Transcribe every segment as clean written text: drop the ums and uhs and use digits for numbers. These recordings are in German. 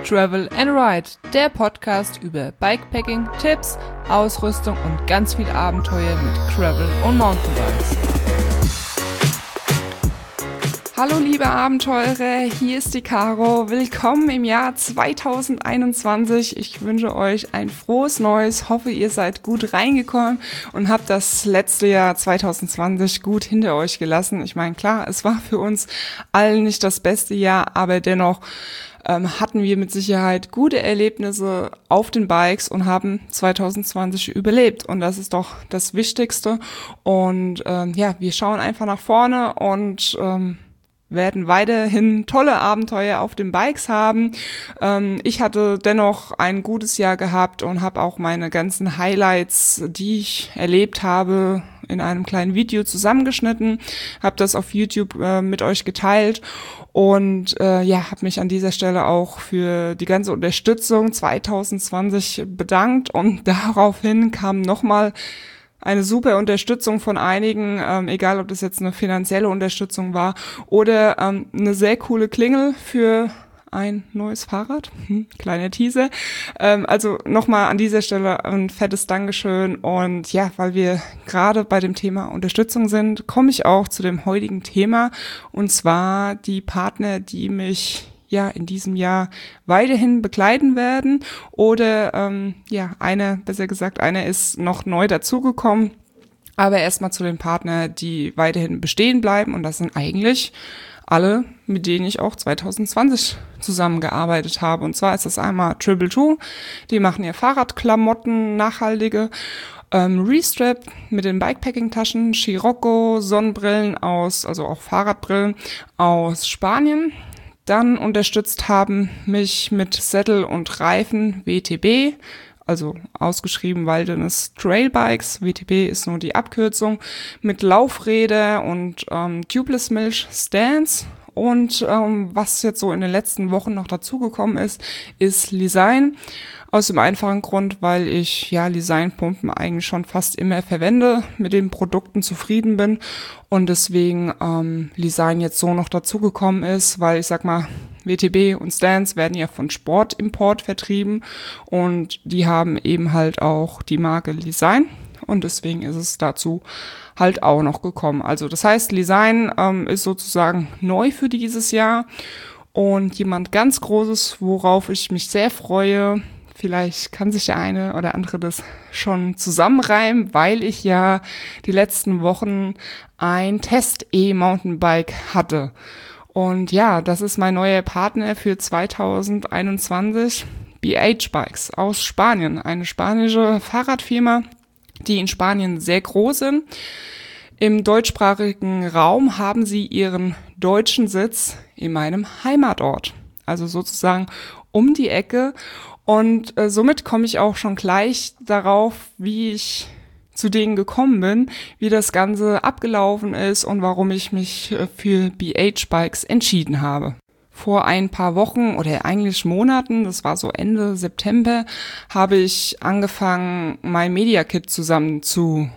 Travel and Ride, der Podcast über Bikepacking, Tipps, Ausrüstung und ganz viel Abenteuer mit Gravel und Mountainbikes. Hallo liebe Abenteurer, hier ist die Caro. Willkommen im Jahr 2021. Ich wünsche euch ein frohes Neues. Hoffe, ihr seid gut reingekommen und habt das letzte Jahr 2020 gut hinter euch gelassen. Ich meine, klar, es war für uns allen nicht das beste Jahr, aber dennoch hatten wir mit Sicherheit gute Erlebnisse auf den Bikes und haben 2020 überlebt. Und das ist doch das Wichtigste. Und wir schauen einfach nach vorne und werden weiterhin tolle Abenteuer auf den Bikes haben. Ich hatte dennoch ein gutes Jahr gehabt und habe auch meine ganzen Highlights, die ich erlebt habe, in einem kleinen Video zusammengeschnitten, habe das auf YouTube mit euch geteilt und habe mich an dieser Stelle auch für die ganze Unterstützung 2020 bedankt und daraufhin kam nochmal eine super Unterstützung von einigen, egal ob das jetzt eine finanzielle Unterstützung war oder eine sehr coole Klingel für ein neues Fahrrad. Kleiner Teaser. Also nochmal an dieser Stelle ein fettes Dankeschön. Und ja, weil wir gerade bei dem Thema Unterstützung sind, komme ich auch zu dem heutigen Thema. Und zwar die Partner, die mich in diesem Jahr weiterhin begleiten werden oder einer ist noch neu dazugekommen, aber erstmal zu den Partnern, die weiterhin bestehen bleiben und das sind eigentlich alle, mit denen ich auch 2020 zusammengearbeitet habe. Und zwar ist das einmal Triple Two, die machen ihr Fahrradklamotten, nachhaltige, Restrap mit den Bikepacking-Taschen, Scirocco, Sonnenbrillen also auch Fahrradbrillen aus Spanien. Dann unterstützt haben mich mit Sättel und Reifen WTB, also ausgeschrieben Wilderness Trail Bikes. WTB ist nur die Abkürzung, mit Laufräder und Tubeless Milch Stands. Und was jetzt so in den letzten Wochen noch dazugekommen ist Lisein. Aus dem einfachen Grund, weil ich Liseinpumpen eigentlich schon fast immer verwende, mit den Produkten zufrieden bin und deswegen Lisein jetzt so noch dazugekommen ist, weil ich sag mal, WTB und Stans werden ja von Sportimport vertrieben und die haben eben halt auch die Marke Lisein und deswegen ist es dazu halt auch noch gekommen. Also das heißt, Lisein ist sozusagen neu für dieses Jahr und jemand ganz Großes, worauf ich mich sehr freue. Vielleicht kann sich der eine oder andere das schon zusammenreimen, weil ich ja die letzten Wochen ein Test-E-Mountainbike hatte. Und ja, das ist mein neuer Partner für 2021, BH Bikes aus Spanien. Eine spanische Fahrradfirma, die in Spanien sehr groß sind. Im deutschsprachigen Raum haben sie ihren deutschen Sitz in meinem Heimatort. Also sozusagen um die Ecke. Und somit komme ich auch schon gleich darauf, wie ich zu denen gekommen bin, wie das Ganze abgelaufen ist und warum ich mich für BH Bikes entschieden habe. Vor ein paar Wochen oder eigentlich Monaten, das war so Ende September, habe ich angefangen, mein Media Kit zu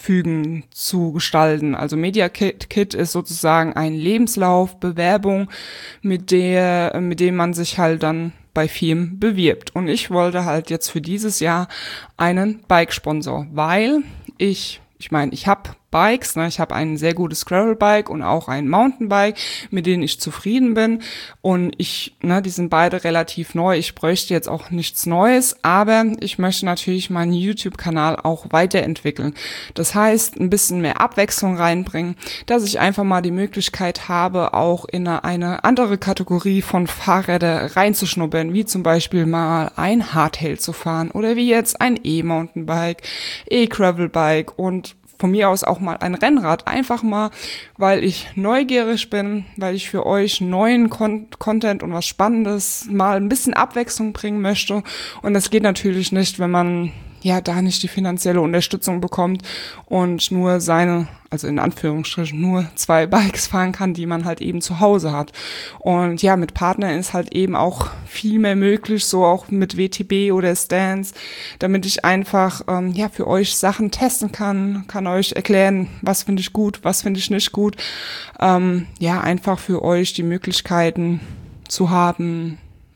gestalten. Also Media Kit ist sozusagen ein Lebenslauf, Bewerbung, mit dem man sich halt dann bei Firmen bewirbt. Und ich wollte halt jetzt für dieses Jahr einen Bike-Sponsor, weil ich habe Bikes, ich habe ein sehr gutes Gravel-Bike und auch ein Mountainbike, mit denen ich zufrieden bin und die sind beide relativ neu. Ich bräuchte jetzt auch nichts Neues, aber ich möchte natürlich meinen YouTube-Kanal auch weiterentwickeln. Das heißt, ein bisschen mehr Abwechslung reinbringen, dass ich einfach mal die Möglichkeit habe, auch in eine andere Kategorie von Fahrrädern reinzuschnuppern, wie zum Beispiel mal ein Hardtail zu fahren oder wie jetzt ein E-Mountainbike, E-Gravel-Bike und von mir aus auch mal ein Rennrad, einfach mal, weil ich neugierig bin, weil ich für euch neuen Content und was Spannendes mal ein bisschen Abwechslung bringen möchte. Und das geht natürlich nicht, wenn man da nicht die finanzielle Unterstützung bekommt und nur also in Anführungsstrichen nur 2 Bikes fahren kann, die man halt eben zu Hause hat. Und ja, mit Partnern ist halt eben auch viel mehr möglich, so auch mit WTB oder Stans, damit ich einfach für euch Sachen testen kann euch erklären, was finde ich gut, was finde ich nicht gut. Einfach für euch die Möglichkeiten zu haben,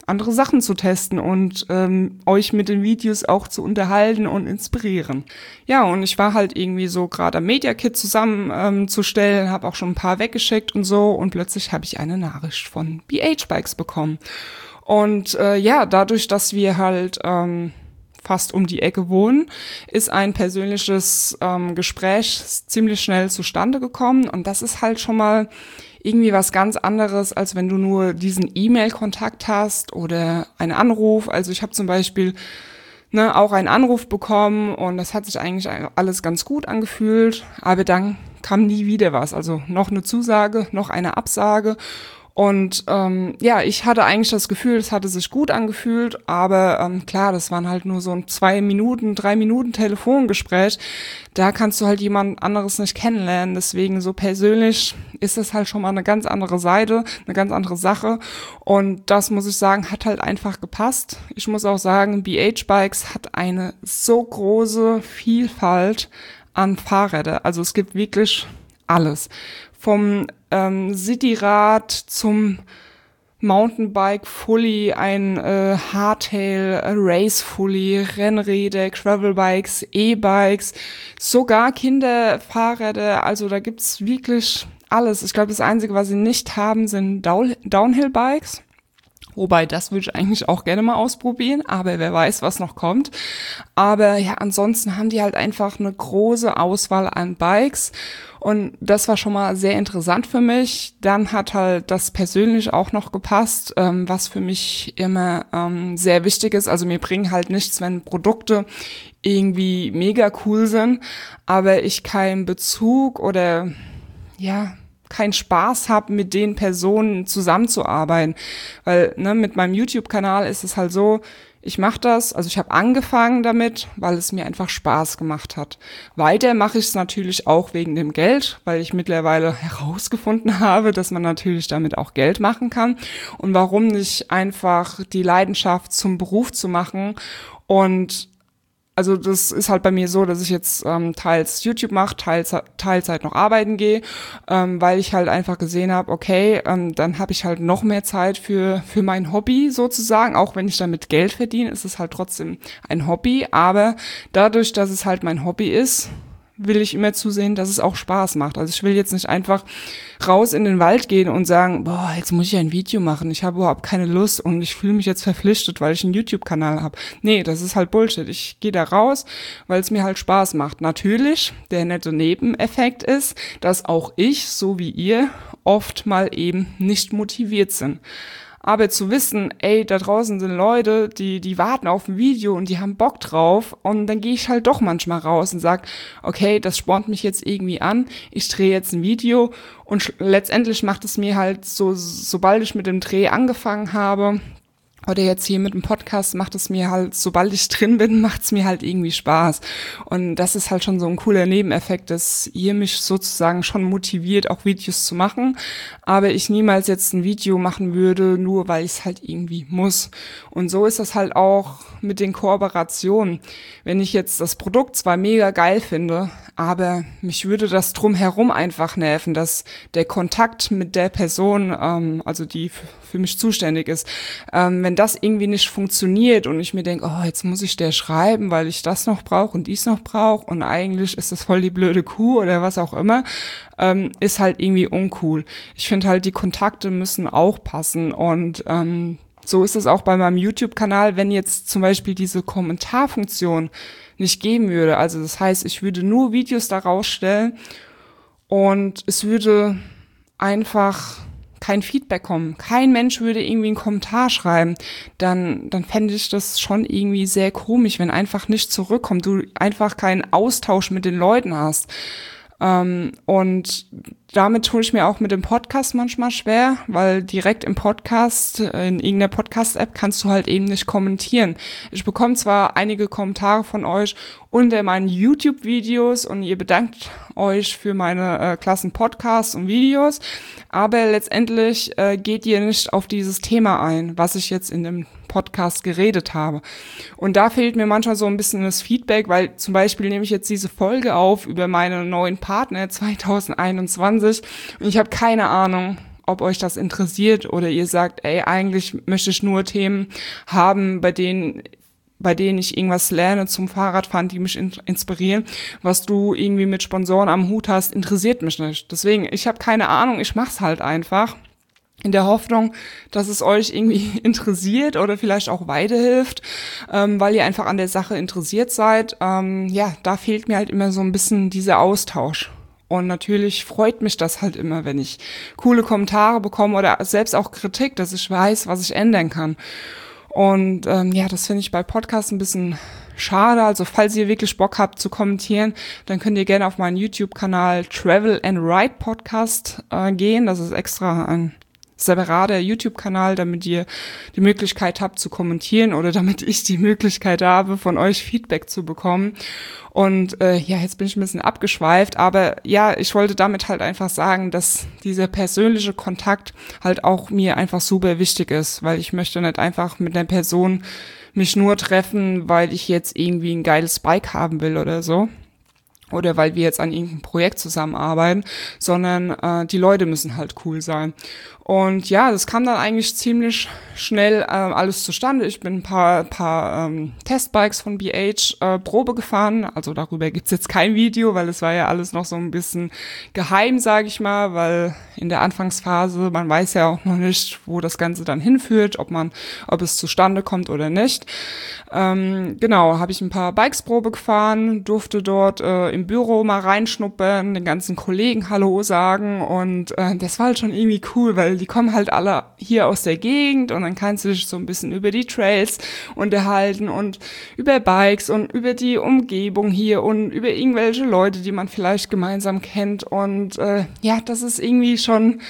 andere Sachen zu testen und euch mit den Videos auch zu unterhalten und inspirieren. Ja, und ich war halt irgendwie so gerade am Media Kit zusammenzustellen, habe auch schon ein paar weggeschickt und so und plötzlich habe ich eine Nachricht von BH Bikes bekommen. Und dadurch, dass wir halt fast um die Ecke wohnen, ist ein persönliches Gespräch ziemlich schnell zustande gekommen und das ist halt schon mal irgendwie was ganz anderes, als wenn du nur diesen E-Mail-Kontakt hast oder einen Anruf. Also ich habe zum Beispiel auch einen Anruf bekommen und das hat sich eigentlich alles ganz gut angefühlt, aber dann kam nie wieder was. Also noch eine Zusage, noch eine Absage. Und ich hatte eigentlich das Gefühl, es hatte sich gut angefühlt, aber klar, das waren halt nur so ein 3 Minuten Telefongespräch. Da kannst du halt jemand anderes nicht kennenlernen. Deswegen so persönlich ist das halt schon mal eine ganz andere Seite, eine ganz andere Sache. Und das, muss ich sagen, hat halt einfach gepasst. Ich muss auch sagen, BH Bikes hat eine so große Vielfalt an Fahrrädern. Also es gibt wirklich alles. Vom Cityrad zum Mountainbike Fully, ein Hardtail, Race Fully, Rennräder, Gravelbikes, E-Bikes, sogar Kinderfahrräder. Also da gibt's wirklich alles. Ich glaube, das Einzige, was sie nicht haben, sind Downhill-Bikes. Wobei, das würde ich eigentlich auch gerne mal ausprobieren, aber wer weiß, was noch kommt. Aber ja, ansonsten haben die halt einfach eine große Auswahl an Bikes und das war schon mal sehr interessant für mich. Dann hat halt das persönlich auch noch gepasst, was für mich immer sehr wichtig ist. Also mir bringen halt nichts, wenn Produkte irgendwie mega cool sind, aber ich keinen Bezug oder keinen Spaß habe, mit den Personen zusammenzuarbeiten. Weil mit meinem YouTube-Kanal ist es halt so, ich mache das, also ich habe angefangen damit, weil es mir einfach Spaß gemacht hat. Weiter mache ich es natürlich auch wegen dem Geld, weil ich mittlerweile herausgefunden habe, dass man natürlich damit auch Geld machen kann. Und warum nicht einfach die Leidenschaft zum Beruf zu machen und also das ist halt bei mir so, dass ich jetzt teils YouTube mache, Teilzeit noch arbeiten gehe, weil ich halt einfach gesehen habe, okay, dann habe ich halt noch mehr Zeit für mein Hobby sozusagen. Auch wenn ich damit Geld verdiene, ist es halt trotzdem ein Hobby. Aber dadurch, dass es halt mein Hobby ist, will ich immer zusehen, dass es auch Spaß macht. Also ich will jetzt nicht einfach raus in den Wald gehen und sagen, boah, jetzt muss ich ein Video machen. Ich habe überhaupt keine Lust und ich fühle mich jetzt verpflichtet, weil ich einen YouTube-Kanal habe. Nee, das ist halt Bullshit. Ich gehe da raus, weil es mir halt Spaß macht. Natürlich, der nette Nebeneffekt ist, dass auch ich, so wie ihr, oft mal eben nicht motiviert sind. Aber zu wissen, ey, da draußen sind Leute, die warten auf ein Video und die haben Bock drauf und dann gehe ich halt doch manchmal raus und sag, okay, das spornt mich jetzt irgendwie an, ich drehe jetzt ein Video und letztendlich macht es mir halt so, sobald ich mit dem Dreh angefangen habe, oder jetzt hier mit dem Podcast macht es mir halt, sobald ich drin bin, macht es mir halt irgendwie Spaß. Und das ist halt schon so ein cooler Nebeneffekt, dass ihr mich sozusagen schon motiviert, auch Videos zu machen. Aber ich niemals jetzt ein Video machen würde, nur weil ich es halt irgendwie muss. Und so ist das halt auch mit den Kooperationen. Wenn ich jetzt das Produkt zwar mega geil finde, aber mich würde das drumherum einfach nerven, dass der Kontakt mit der Person, also die für mich zuständig ist, wenn das irgendwie nicht funktioniert und ich mir denke, oh, jetzt muss ich der schreiben, weil ich das noch brauche und dies noch brauche und eigentlich ist das voll die blöde Kuh oder was auch immer, ist halt irgendwie uncool. Ich finde halt, die Kontakte müssen auch passen und so ist es auch bei meinem YouTube-Kanal, wenn jetzt zum Beispiel diese Kommentarfunktion nicht geben würde. Also das heißt, ich würde nur Videos da rausstellen und es würde einfach kein Feedback kommen. Kein Mensch würde irgendwie einen Kommentar schreiben. Dann fände ich das schon irgendwie sehr komisch, wenn einfach nicht zurückkommt, du einfach keinen Austausch mit den Leuten hast. Und damit tue ich mir auch mit dem Podcast manchmal schwer, weil direkt im Podcast, in irgendeiner Podcast-App kannst du halt eben nicht kommentieren. Ich bekomme zwar einige Kommentare von euch unter meinen YouTube-Videos und ihr bedankt euch für meine klassen Podcasts und Videos, aber letztendlich geht ihr nicht auf dieses Thema ein, was ich jetzt in dem Podcast geredet habe. Und da fehlt mir manchmal so ein bisschen das Feedback, weil zum Beispiel nehme ich jetzt diese Folge auf über meine neuen Partner 2021 und ich habe keine Ahnung, ob euch das interessiert oder ihr sagt, ey, eigentlich möchte ich nur Themen haben, bei denen ich irgendwas lerne zum Fahrradfahren, die mich inspirieren. Was du irgendwie mit Sponsoren am Hut hast, interessiert mich nicht. Deswegen, ich habe keine Ahnung, ich mach's halt einfach. In der Hoffnung, dass es euch irgendwie interessiert oder vielleicht auch weiterhilft, weil ihr einfach an der Sache interessiert seid. Da fehlt mir halt immer so ein bisschen dieser Austausch. Und natürlich freut mich das halt immer, wenn ich coole Kommentare bekomme oder selbst auch Kritik, dass ich weiß, was ich ändern kann. Und das finde ich bei Podcasts ein bisschen schade. Also falls ihr wirklich Bock habt zu kommentieren, dann könnt ihr gerne auf meinen YouTube-Kanal Travel and Ride Podcast gehen. Das ist extra ein separater YouTube-Kanal, damit ihr die Möglichkeit habt zu kommentieren oder damit ich die Möglichkeit habe, von euch Feedback zu bekommen. Und jetzt bin ich ein bisschen abgeschweift, aber ja, ich wollte damit halt einfach sagen, dass dieser persönliche Kontakt halt auch mir einfach super wichtig ist, weil ich möchte nicht einfach mit einer Person mich nur treffen, weil ich jetzt irgendwie ein geiles Bike haben will oder so. Oder weil wir jetzt an irgendeinem Projekt zusammenarbeiten, sondern die Leute müssen halt cool sein. Und ja, das kam dann eigentlich ziemlich schnell alles zustande. Ich bin ein paar Testbikes von BH Probe gefahren. Also darüber gibt's jetzt kein Video, weil es war ja alles noch so ein bisschen geheim, sage ich mal, weil in der Anfangsphase, man weiß ja auch noch nicht, wo das Ganze dann hinführt, ob es zustande kommt oder nicht. Habe ich ein paar Bikes Probe gefahren, durfte dort im Büro mal reinschnuppern, den ganzen Kollegen Hallo sagen und das war halt schon irgendwie cool, weil die kommen halt alle hier aus der Gegend und dann kannst du dich so ein bisschen über die Trails unterhalten und über Bikes und über die Umgebung hier und über irgendwelche Leute, die man vielleicht gemeinsam kennt und das ist irgendwie schon,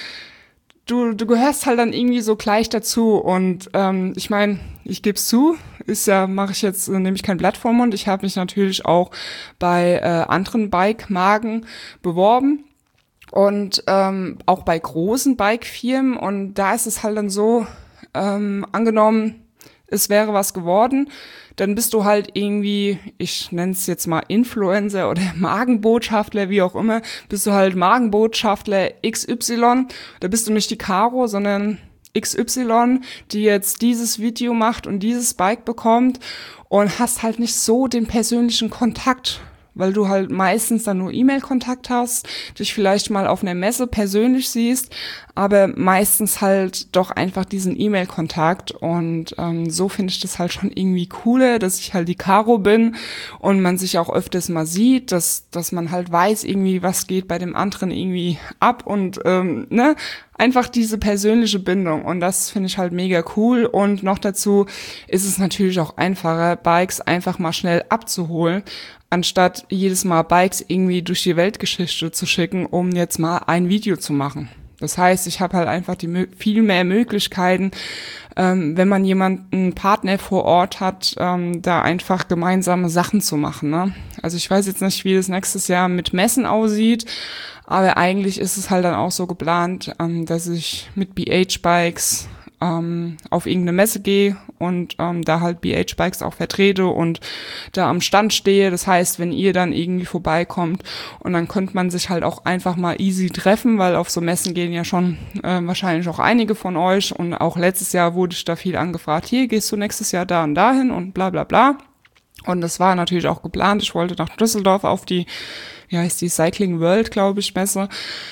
du gehörst halt dann irgendwie so gleich dazu und ich meine, ich gebe es zu, mache ich jetzt, nehme ich kein Blatt vor den Mund, ich habe mich natürlich auch bei anderen Bike-Marken beworben. Und auch bei großen Bike-Firmen und da ist es halt dann so, angenommen, es wäre was geworden, dann bist du halt irgendwie, ich nenne es jetzt mal Influencer oder Markenbotschafter, wie auch immer, bist du halt Markenbotschafter XY, da bist du nicht die Caro, sondern XY, die jetzt dieses Video macht und dieses Bike bekommt und hast halt nicht so den persönlichen Kontakt, weil du halt meistens dann nur E-Mail-Kontakt hast, dich vielleicht mal auf einer Messe persönlich siehst, aber meistens halt doch einfach diesen E-Mail-Kontakt und so finde ich das halt schon irgendwie cooler, dass ich halt die Caro bin und man sich auch öfters mal sieht, dass man halt weiß irgendwie, was geht bei dem anderen irgendwie ab und einfach diese persönliche Bindung und das finde ich halt mega cool und noch dazu ist es natürlich auch einfacher, Bikes einfach mal schnell abzuholen, anstatt jedes Mal Bikes irgendwie durch die Weltgeschichte zu schicken, um jetzt mal ein Video zu machen. Das heißt, ich habe halt einfach viel mehr Möglichkeiten, wenn man einen Partner vor Ort hat, da einfach gemeinsame Sachen zu machen. Ne? Also ich weiß jetzt nicht, wie das nächstes Jahr mit Messen aussieht, aber eigentlich ist es halt dann auch so geplant, dass ich mit BH-Bikes auf irgendeine Messe gehe und da halt BH-Bikes auch vertrete und da am Stand stehe. Das heißt, wenn ihr dann irgendwie vorbeikommt und dann könnte man sich halt auch einfach mal easy treffen, weil auf so Messen gehen ja schon wahrscheinlich auch einige von euch und auch letztes Jahr wurde ich da viel angefragt, hier gehst du nächstes Jahr da und dahin und bla bla bla. Und das war natürlich auch geplant. Ich wollte nach Düsseldorf auf die, wie heißt die, Cycling World, glaube ich, Messe.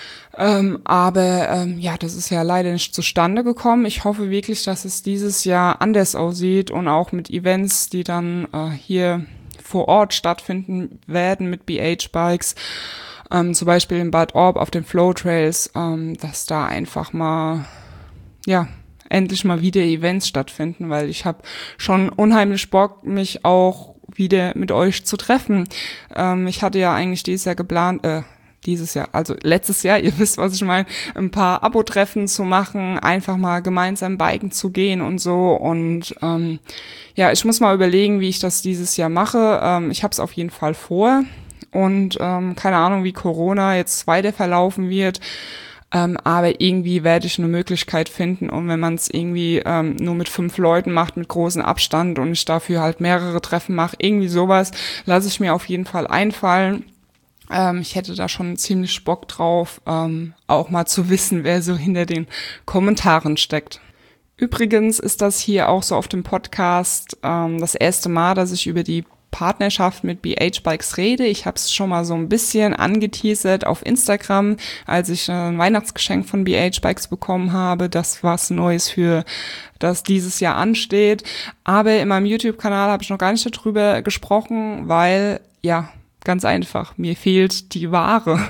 Das ist ja leider nicht zustande gekommen. Ich hoffe wirklich, dass es dieses Jahr anders aussieht und auch mit Events, die dann hier vor Ort stattfinden werden mit BH-Bikes, zum Beispiel in Bad Orb auf den Flow Trails, dass da einfach mal, endlich mal wieder Events stattfinden, weil ich habe schon unheimlich Bock, mich auch wieder mit euch zu treffen. Ich hatte ja eigentlich letztes Jahr, ihr wisst, was ich meine, ein paar Abo-Treffen zu machen, einfach mal gemeinsam biken zu gehen und so und ich muss mal überlegen, wie ich das dieses Jahr mache. Ich habe es auf jeden Fall vor und keine Ahnung, wie Corona jetzt weiter verlaufen wird, aber irgendwie werde ich eine Möglichkeit finden und wenn man es irgendwie nur mit 5 Leuten macht, mit großem Abstand und ich dafür halt mehrere Treffen mache, irgendwie sowas, lasse ich mir auf jeden Fall einfallen. Ich hätte da schon ziemlich Bock drauf, auch mal zu wissen, wer so hinter den Kommentaren steckt. Übrigens ist das hier auch so auf dem Podcast das erste Mal, dass ich über die Partnerschaft mit BH Bikes rede. Ich habe es schon mal so ein bisschen angeteasert auf Instagram, als ich ein Weihnachtsgeschenk von BH Bikes bekommen habe. Das was Neues für das dieses Jahr ansteht. Aber in meinem YouTube-Kanal habe ich noch gar nicht darüber gesprochen, weil, ja, ganz einfach, mir fehlt die Ware.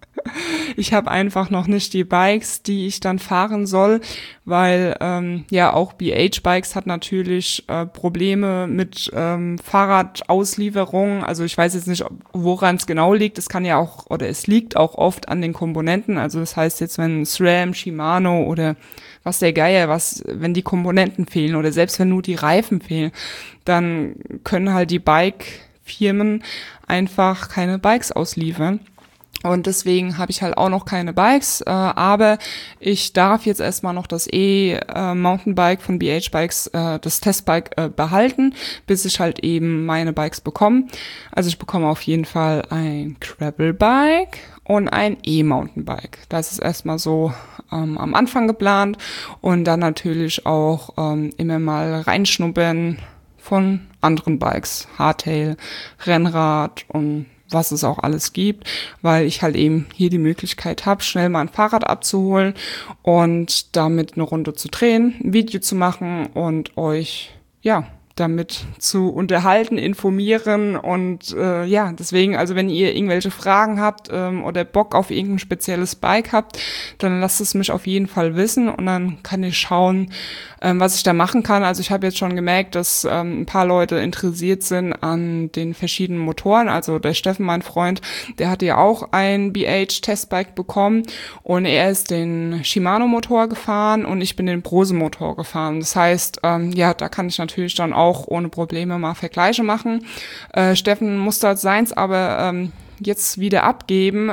Ich habe einfach noch nicht die Bikes, die ich dann fahren soll, weil auch BH Bikes hat natürlich Probleme mit Fahrradauslieferung. Also ich weiß jetzt nicht, woran es genau liegt. Es kann ja auch, oder es liegt auch oft an den Komponenten. Also das heißt jetzt, wenn SRAM, Shimano oder was der Geier, wenn die Komponenten fehlen oder selbst wenn nur die Reifen fehlen, dann können halt die Bike-Firmen einfach keine Bikes ausliefern. Und deswegen habe ich halt auch noch keine Bikes, aber ich darf jetzt erstmal noch das Mountainbike von BH Bikes, das Testbike behalten, bis ich halt eben meine Bikes bekomme. Also ich bekomme auf jeden Fall ein Gravelbike und ein E-Mountainbike. Das ist erstmal so am Anfang geplant und dann natürlich auch immer mal reinschnuppern von anderen Bikes, Hardtail, Rennrad und was es auch alles gibt, weil ich halt eben hier die Möglichkeit habe, schnell mal ein Fahrrad abzuholen und damit eine Runde zu drehen, ein Video zu machen und euch, ja, damit zu unterhalten, informieren und deswegen, also wenn ihr irgendwelche Fragen habt oder Bock auf irgendein spezielles Bike habt, dann lasst es mich auf jeden Fall wissen und dann kann ich schauen, was ich da machen kann. Also ich habe jetzt schon gemerkt, dass ein paar Leute interessiert sind an den verschiedenen Motoren. Also der Steffen, mein Freund, der hat ja auch ein BH-Testbike bekommen und er ist den Shimano-Motor gefahren und ich bin den Brose-Motor gefahren. Das heißt, da kann ich natürlich dann auch ohne Probleme mal Vergleiche machen. Steffen musste halt seins aber jetzt wieder abgeben.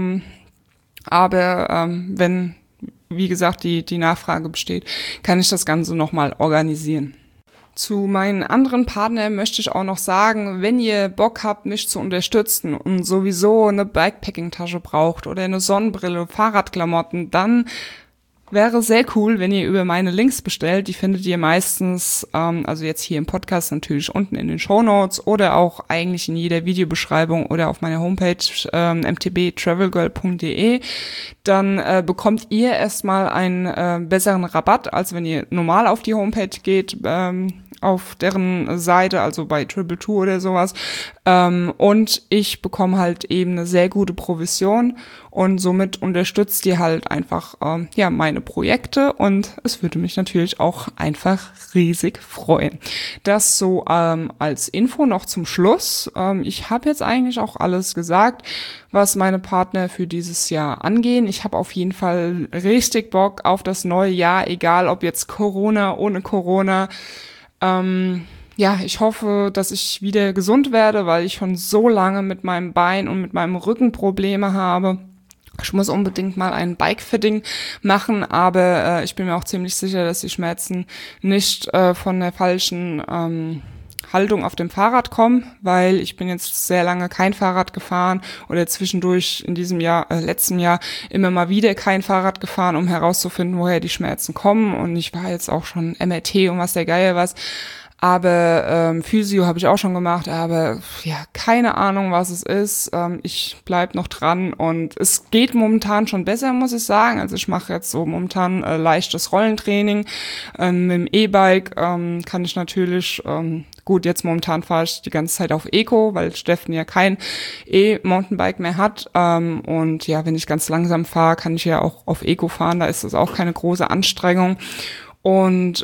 Wenn, wie gesagt, die Nachfrage besteht, kann ich das Ganze nochmal organisieren. Zu meinen anderen Partnern möchte ich auch noch sagen, wenn ihr Bock habt, mich zu unterstützen und sowieso eine Bikepacking-Tasche braucht oder eine Sonnenbrille, Fahrradklamotten, dann wäre sehr cool, wenn ihr über meine Links bestellt. Die findet ihr meistens, also jetzt hier im Podcast natürlich unten in den Shownotes oder auch eigentlich in jeder Videobeschreibung oder auf meiner Homepage mtbtravelgirl.de. Dann bekommt ihr erstmal einen besseren Rabatt, als wenn ihr normal auf die Homepage geht, auf deren Seite, also bei Triple Two oder sowas. Und ich bekomme halt eben eine sehr gute Provision und somit unterstützt ihr halt einfach meine Projekte und es würde mich natürlich auch einfach riesig freuen. Das so als Info noch zum Schluss. Ich habe jetzt eigentlich auch alles gesagt, was meine Partner für dieses Jahr angehen. Ich habe auf jeden Fall richtig Bock auf das neue Jahr, egal ob jetzt Corona, ohne Corona. Ich hoffe, dass ich wieder gesund werde, weil ich schon so lange mit meinem Bein und mit meinem Rücken Probleme habe. Ich muss unbedingt mal ein Bike-Fitting machen, aber ich bin mir auch ziemlich sicher, dass die Schmerzen nicht von der falschen Haltung auf dem Fahrrad kommen, weil ich bin jetzt sehr lange kein Fahrrad gefahren oder zwischendurch in diesem letzten Jahr immer mal wieder kein Fahrrad gefahren, um herauszufinden, woher die Schmerzen kommen. Und ich war jetzt auch schon MRT und was der Geier was. Aber Physio habe ich auch schon gemacht, aber keine Ahnung, was es ist. Ich bleib noch dran und es geht momentan schon besser, muss ich sagen. Also ich mache jetzt so momentan leichtes Rollentraining. Mit dem E-Bike kann ich natürlich, gut, jetzt momentan fahre ich die ganze Zeit auf Eco, weil Steffen ja kein E-Mountainbike mehr hat. Und wenn ich ganz langsam fahre, kann ich ja auch auf Eco fahren. Da ist das auch keine große Anstrengung. Und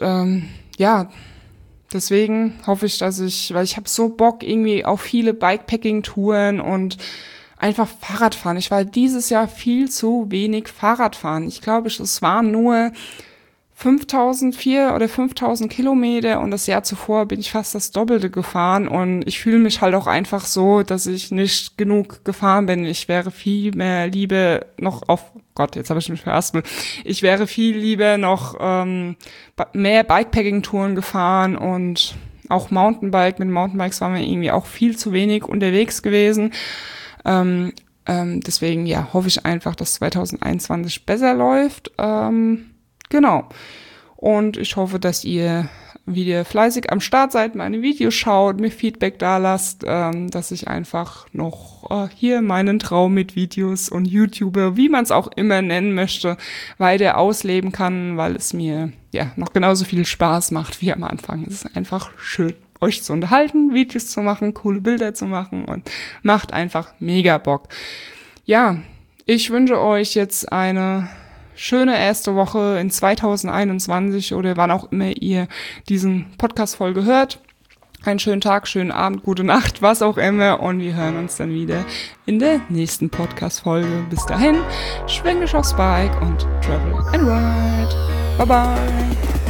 deswegen hoffe ich, weil ich habe so Bock irgendwie auf viele Bikepacking-Touren und einfach Fahrradfahren. Ich war dieses Jahr viel zu wenig Fahrradfahren. Ich glaube, es waren nur 4.000 oder 5.000 Kilometer und das Jahr zuvor bin ich fast das Doppelte gefahren und ich fühle mich halt auch einfach so, dass ich nicht genug gefahren bin. Ich wäre viel mehr lieber noch jetzt habe ich mich verhaspelt. Ich wäre viel lieber noch mehr Bikepacking-Touren gefahren und auch Mountainbike. Mit Mountainbikes waren wir irgendwie auch viel zu wenig unterwegs gewesen. Deswegen, ja, hoffe ich einfach, dass 2021 besser läuft. Genau. Und ich hoffe, dass ihr wieder fleißig am Start seid, meine Videos schaut, mir Feedback da lasst, dass ich einfach noch hier meinen Traum mit Videos und YouTuber, wie man es auch immer nennen möchte, weiter ausleben kann, weil es mir ja noch genauso viel Spaß macht wie am Anfang. Es ist einfach schön, euch zu unterhalten, Videos zu machen, coole Bilder zu machen und macht einfach mega Bock. Ja, ich wünsche euch jetzt eine schöne erste Woche in 2021 oder wann auch immer ihr diesen Podcast-Folge hört. Einen schönen Tag, schönen Abend, gute Nacht, was auch immer. Und wir hören uns dann wieder in der nächsten Podcast-Folge. Bis dahin, schwing dich aufs Bike und travel and ride. Bye bye.